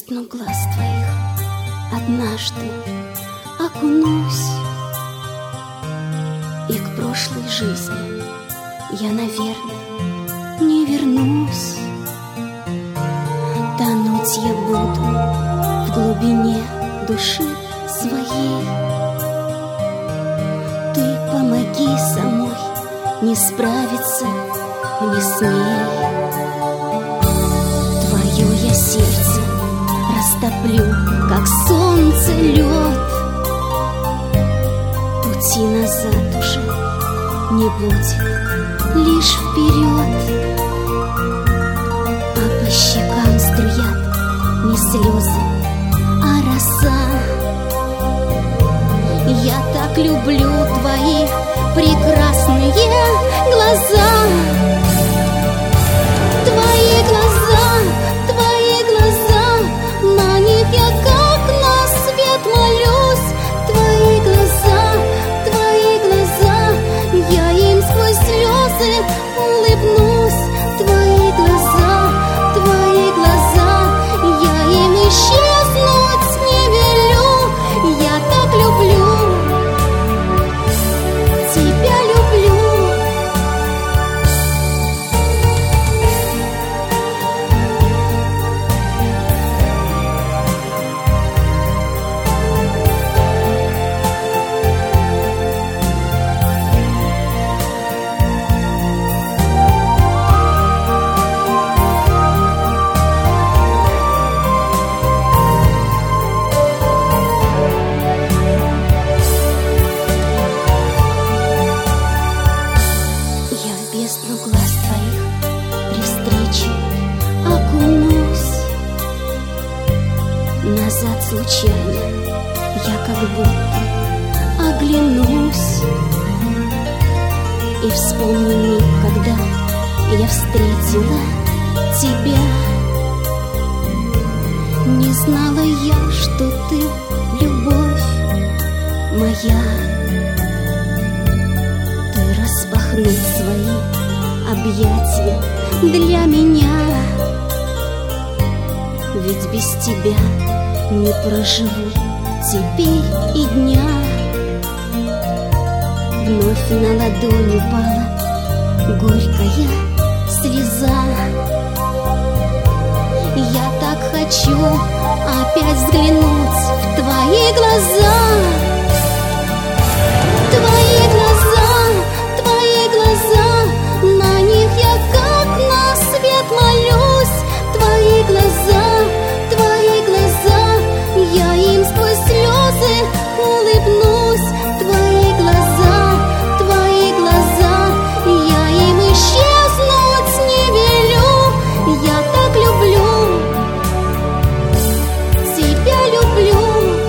бездну глаз твоих однажды окунусь, и к прошлой жизни я, наверное, не вернусь. Тонуть я буду в глубине души своей. Ты помоги самой не справиться мне с ней. Твое я сердце растоплю, как солнце лед. Пути назад уже не будет, лишь вперед. А по щекам струят не слезы, а роса. Я так люблю твои прекрасные глаза. Твои глаза, на них я как на свет молюсь. Твои глаза, я им сквозь слезы улыбнусь. Твои глаза, я им исчезнуть не велю. Я так люблю, тебя люблю. Бездну глаз твоих при встрече окунусь. Назад случайно я как будто оглянусь и вспомню миг, когда я встретила тебя. Не знала я, что ты любовь моя. Ты распахнул свои объятия для меня, ведь без тебя не проживу теперь и дня. Вновь на ладонь упала горькая слеза. Я так хочу опять взглянуть в твои глаза. Твои глаза, на них я как на свет молюсь. Твои глаза, я им сквозь слезы улыбнусь. Твои глаза, я им исчезнуть не велю. Я так люблю, тебя люблю.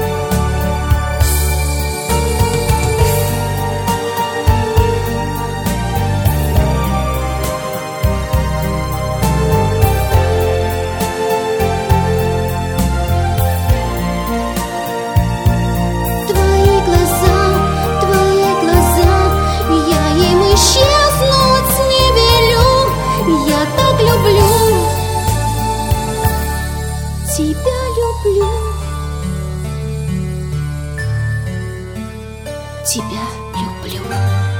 Исчезнуть не велю. Я так люблю, тебя люблю. Тебя люблю.